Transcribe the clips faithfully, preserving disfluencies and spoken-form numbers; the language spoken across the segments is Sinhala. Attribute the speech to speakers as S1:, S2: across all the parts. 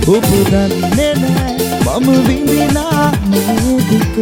S1: ඔබ දන්නේ නෑ මම විඳිනා මේ දුක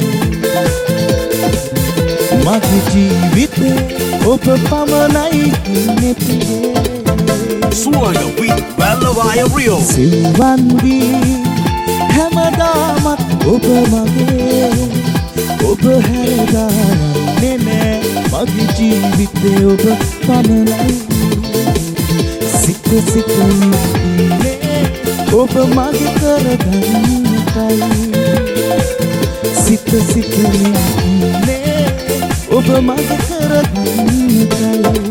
S1: මගේ ජීවිතේ ඔබ පමණයි ඉන්නේ පියේ
S2: Suanga with Valavaya Rio
S1: සිල්වන්දී හැමදාමත් ඔබ මගේ ඔබ හැරදාන්නේ නෑ මගේ ජීවිතේ ඔබ පමණයි සිත සිත ඉන්නේ ඔබ මගේ කරගන්නටයි සිත සිත ඉන්නේ ඔබ මගේ කරගන්නටයි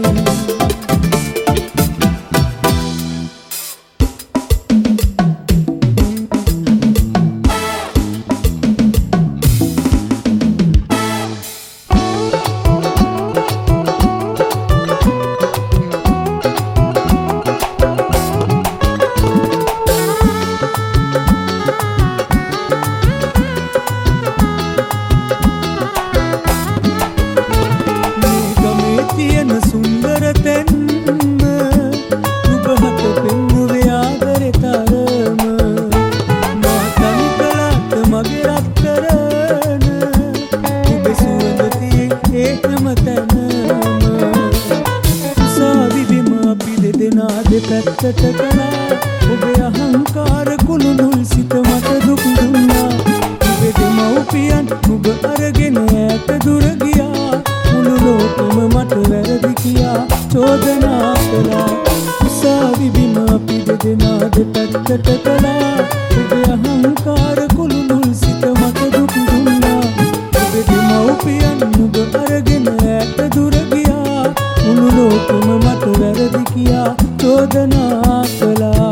S1: තියෙන සුන්දර තැන්ම ඔබ හත පෙන්නුවේ ආදරේ තරම මා තනි කළාට මගේ රත්තරන ඔබ සුවඳ තියේ ඒකම තැනම උසාවි බිම අපි දෙදෙනා දෙපැත්තට කළා ඔබේ අහංකාර කුළුණුල් සිත මට දුක් දුන්නා ඔබේ දෙමව්පියන් ඔබ අරගෙන ඈත දුර ගියා මුළු ලෝකෙම මට වැරදි කියා චෝදනා කළා උසාවි බිම අපි දෙදෙනා දෙපැත්තට කළා ඔබේ අහංකාර කුළුණුල් සිත මට දුක් දුන්නා ඔබේ දෙමව්පියන් ඔබ අරගෙන ඈත දුර ගියා මුළු ලෝකෙම මට වැරදි කියා චෝදනා කළා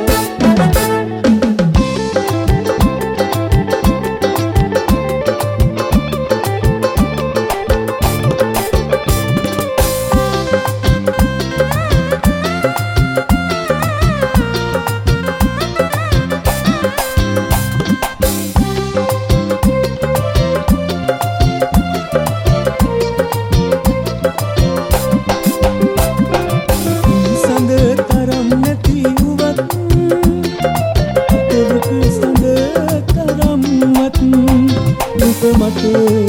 S1: මට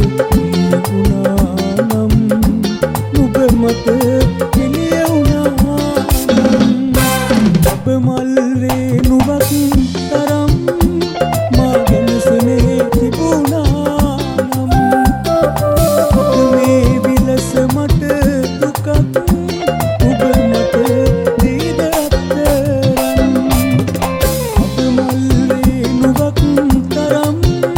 S1: වුණා නම් ඔබ මට එළිය වුණා නම් ඔබ මල් රේණුවක් තරම් මා ගැන සනේ තිබුණා නම් මේ විලස මට දුකක් ඔබ මට දීද අත්තරන් ඔබ මල් රේණුවක් තරම්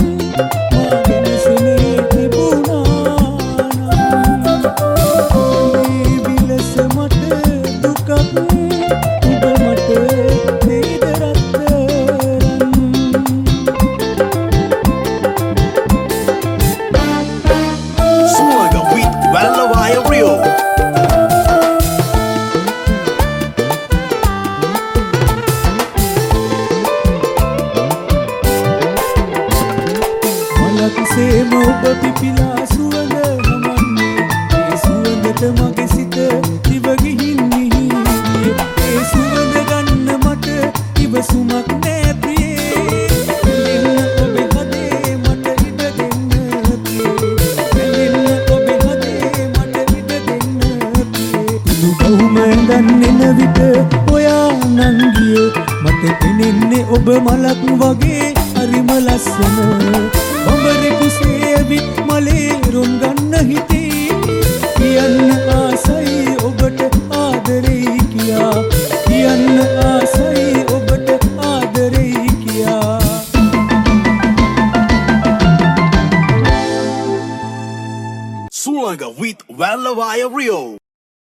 S2: Valavaya Rio
S1: මලක්සේම ඔබ පිපිලා සුවඳ හමන්නේ ඒ සුවඳට මගේ සිත දිව ගිහින් මිහිරියේ ඒ සුවඳ ගන්න මට ඉවසුමක් නෑ ප්‍රියේ එන්න ඔබේ හදේ මට ඉඩ දෙන්න ප්‍රියේ එන්න ඔබේ හදේ මට ඉඩ දෙන්න ප්‍රියේ කවුම දන්නෙන විට ඔයා නංගියේ මට පෙනෙන්නේ ඔබ මලක් වගේ හරිම ලස්සන බඹරෙකු සේවිත් මලේ රොන් ගන්න හිතේ කියන්න ආසයි ඔබට ආදරෙයි කියා කියන්න ආසයි ඔබට ආදරෙයි කියා
S2: Suanga with Valavaya Rio